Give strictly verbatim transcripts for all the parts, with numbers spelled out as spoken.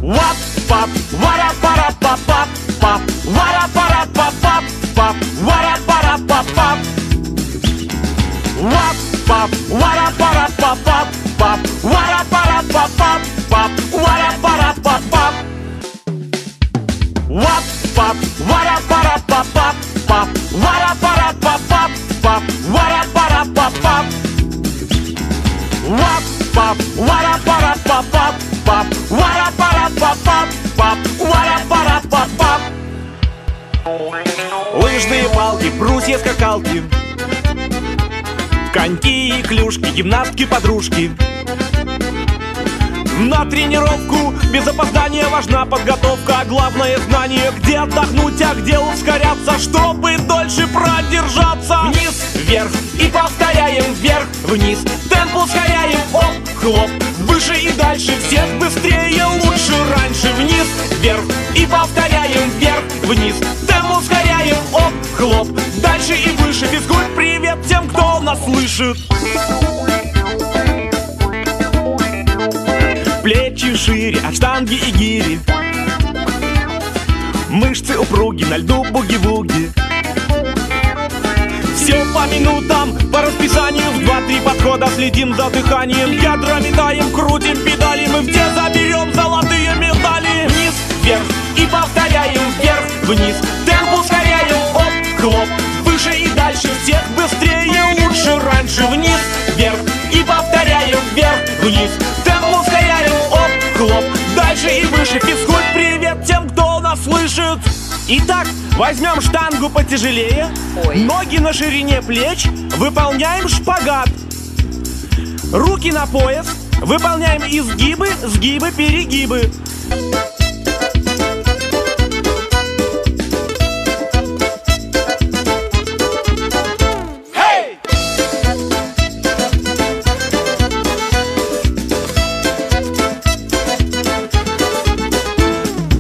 Wap, pap, wara, para, pap, pap, pap, wara, para, pap, pap, pap, wara, para, pap, pap. Wap, pap, wara, para, pap, pap, pap, wara, para, pap, pap, pap, wara, para, pap, pap. Wap, pap, wara, para, pap, pap, pap, wara, para, pap, pap, pap, wara, para, pap, pap. Wap, pap, wara, para, pap, pap, pap, wara, para, pap, pap, pap, wara, para, пап, пап. Лыжные палки, брусья, скакалки, коньки и клюшки, гимнастки-подружки. На тренировку без опоздания важна подготовка, а главное знание, где отдохнуть, а где ускоряться, чтобы дольше продержаться. Вниз, вверх и повторяем, вверх, вниз. Темп ускоряем, оп, хлоп. Выше и дальше, всех быстрее, лучше раньше. Вниз, вверх и повторяем, вверх, вниз. Темп ускоряем, оп, хлоп. Дальше и выше. Физкульт, привет тем, кто нас слышит. Плечи шире от штанги и гири, мышцы упруги, на льду буги-вуги. Все по минутам, по расписанию, в два-три подхода следим за дыханием. Ядра метаем, крутим педали, мы где заберем золотые медали. Вниз, вверх и повторяем, вверх, вниз. Темп ускоряем, оп, хлоп. Выше и дальше, всех быстрее, лучше раньше. Вниз, вверх и повторяем, вверх, вниз. Темп ускоряем, оп, хлоп. Дальше и выше. Физкульт, привет тем, кто нас слышит. Итак, возьмем штангу потяжелее. Ой. Ноги на ширине плеч, выполняем шпагат. Руки на пояс, выполняем изгибы, сгибы, перегибы.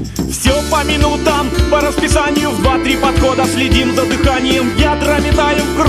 По минутам, по расписанию, в два-три подхода следим за дыханием. Ядра метаем,